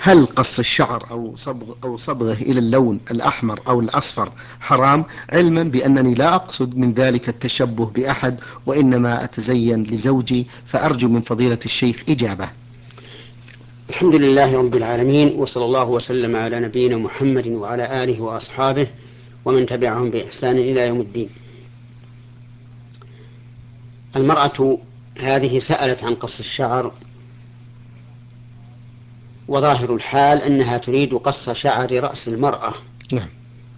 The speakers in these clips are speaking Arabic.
هل قص الشعر أو صبغه إلى اللون الأحمر أو الأصفر حرام، علما بأنني لا أقصد من ذلك التشبه بأحد، وإنما أتزين لزوجي، فأرجو من فضيلة الشيخ إجابة. الحمد لله رب العالمين، وصلى الله وسلم على نبينا محمد وعلى آله وأصحابه ومن تبعهم بإحسان إلى يوم الدين. المرأة هذه سألت عن قص الشعر، وظاهر الحال أنها تريد قص شعر رأس المرأة. نعم.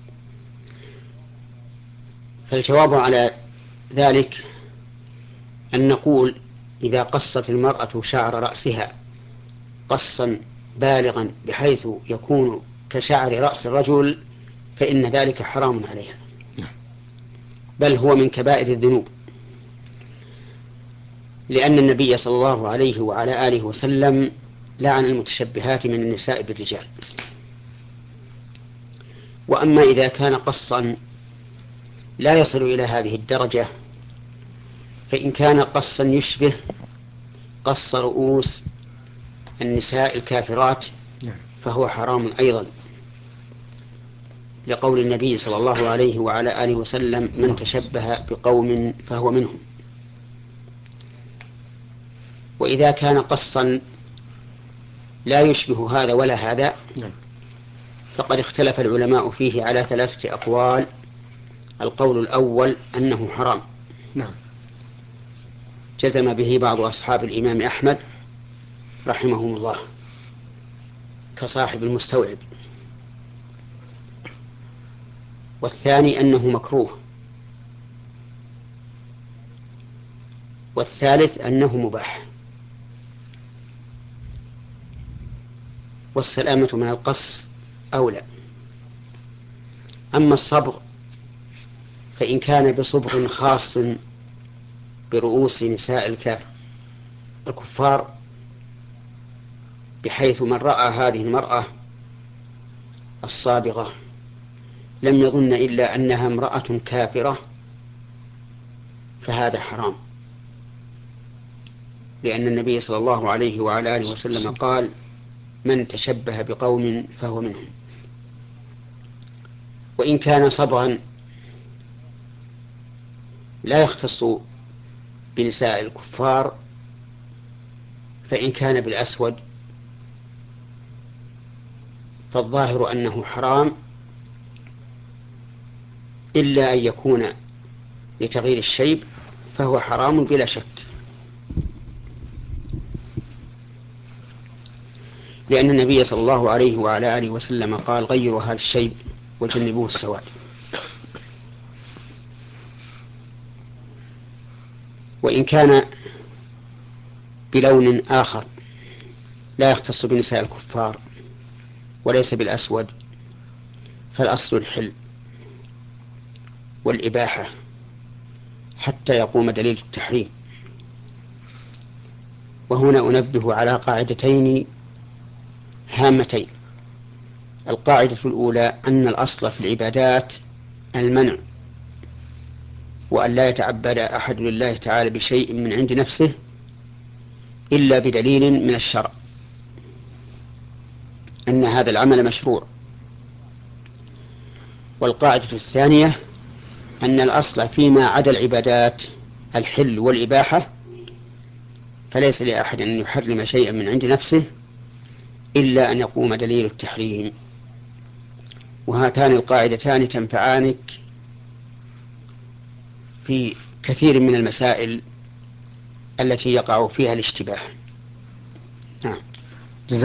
فالجواب على ذلك أن نقول: إذا قصت المرأة شعر رأسها قصا بالغا بحيث يكون كشعر رأس الرجل فإن ذلك حرام عليها، بل هو من كبائر الذنوب، لأن النبي صلى الله عليه وعلى آله وسلم لعن المتشبهات من النساء بالرجال. وأما إذا كان قصا لا يصل إلى هذه الدرجة، فإن كان قصا يشبه قص رؤوس النساء الكافرات فهو حرام أيضا، لقول النبي صلى الله عليه وعلى آله وسلم: من تشبه بقوم فهو منهم. وإذا كان قصا لا يشبه هذا ولا هذا، فقد اختلف العلماء فيه على 3 أقوال. القول الأول أنه حرام، جزم به بعض أصحاب الإمام أحمد رحمهم الله كصاحب المستوعب. والثاني أنه مكروه. والثالث أنه مباح. والسلامة من القص أولى. أما الصبغ فإن كان بصبغ خاص برؤوس نساء الكفار، بحيث من رأى هذه المرأة الصابغة لم يظن إلا أنها امرأة كافرة، فهذا حرام، لأن النبي صلى الله عليه وعلى آله وسلم قال: من تشبه بقوم فهو منهم. وإن كان صبغا لا يختص بنساء الكفار، فإن كان بالأسود فالظاهر أنه حرام، إلا أن يكون لتغيير الشيب فهو حرام بلا شك، لأن النبي صلى الله عليه وعلى آله وسلم قال: غيروا هذا الشيب وجنبوه السواد. وإن كان بلون آخر لا يختص بنساء الكفار وليس بالأسود، فالأصل الحل والإباحة حتى يقوم دليل التحريم. وهنا أنبه على قاعدتين هامتين. القاعدة الأولى أن الأصل في العبادات المنع، وأن لا يتعبد أحد لله تعالى بشيء من عند نفسه إلا بدليل من الشرع أن هذا العمل مشروع. والقاعدة الثانية أن الأصل فيما عدا العبادات الحل والإباحة، فليس لأحد أن يحرم شيئا من عند نفسه إلا أن يقوم دليل التحريم. وهاتان القاعدتان تنفعانك في كثير من المسائل التي يقع فيها الاشتباه. نعم.